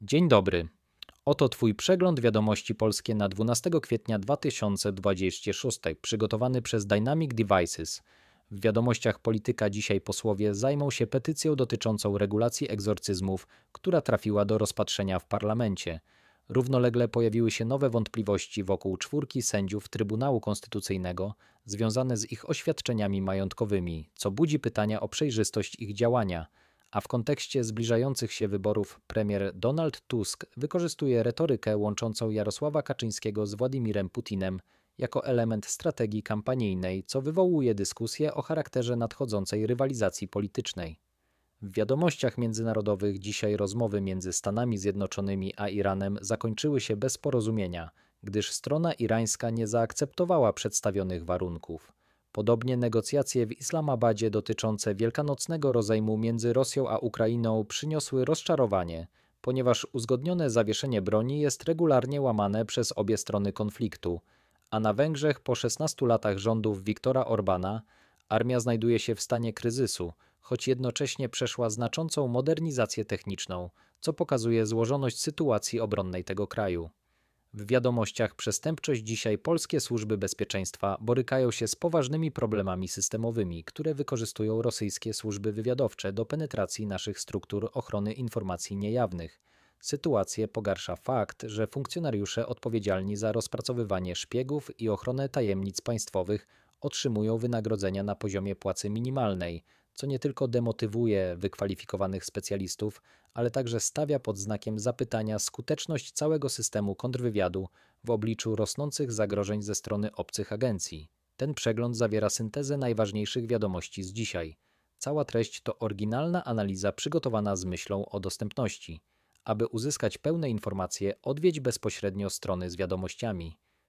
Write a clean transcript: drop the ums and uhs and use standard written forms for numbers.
Dzień dobry. Oto Twój przegląd wiadomości polskie na 12 kwietnia 2026, przygotowany przez Dynamic Devices. W wiadomościach polityka dzisiaj posłowie zajmą się petycją dotyczącą regulacji egzorcyzmów, która trafiła do rozpatrzenia w parlamencie. Równolegle pojawiły się nowe wątpliwości wokół czwórki sędziów Trybunału Konstytucyjnego związane z ich oświadczeniami majątkowymi, co budzi pytania o przejrzystość ich działania. A w kontekście zbliżających się wyborów premier Donald Tusk wykorzystuje retorykę łączącą Jarosława Kaczyńskiego z Władimirem Putinem jako element strategii kampanijnej, co wywołuje dyskusję o charakterze nadchodzącej rywalizacji politycznej. W wiadomościach międzynarodowych dzisiaj rozmowy między Stanami Zjednoczonymi a Iranem zakończyły się bez porozumienia, gdyż strona irańska nie zaakceptowała przedstawionych warunków. Podobnie negocjacje w Islamabadzie dotyczące wielkanocnego rozejmu między Rosją a Ukrainą przyniosły rozczarowanie, ponieważ uzgodnione zawieszenie broni jest regularnie łamane przez obie strony konfliktu, a na Węgrzech po 16 latach rządów Viktora Orbana armia znajduje się w stanie kryzysu, choć jednocześnie przeszła znaczącą modernizację techniczną, co pokazuje złożoność sytuacji obronnej tego kraju. W wiadomościach przestępczość dzisiaj polskie służby bezpieczeństwa borykają się z poważnymi problemami systemowymi, które wykorzystują rosyjskie służby wywiadowcze do penetracji naszych struktur ochrony informacji niejawnych. Sytuację pogarsza fakt, że funkcjonariusze odpowiedzialni za rozpracowywanie szpiegów i ochronę tajemnic państwowych otrzymują wynagrodzenia na poziomie płacy minimalnej, co nie tylko demotywuje wykwalifikowanych specjalistów, ale także stawia pod znakiem zapytania skuteczność całego systemu kontrwywiadu w obliczu rosnących zagrożeń ze strony obcych agencji. Ten przegląd zawiera syntezę najważniejszych wiadomości z dzisiaj. Cała treść to oryginalna analiza przygotowana z myślą o dostępności. Aby uzyskać pełne informacje, odwiedź bezpośrednio strony z wiadomościami.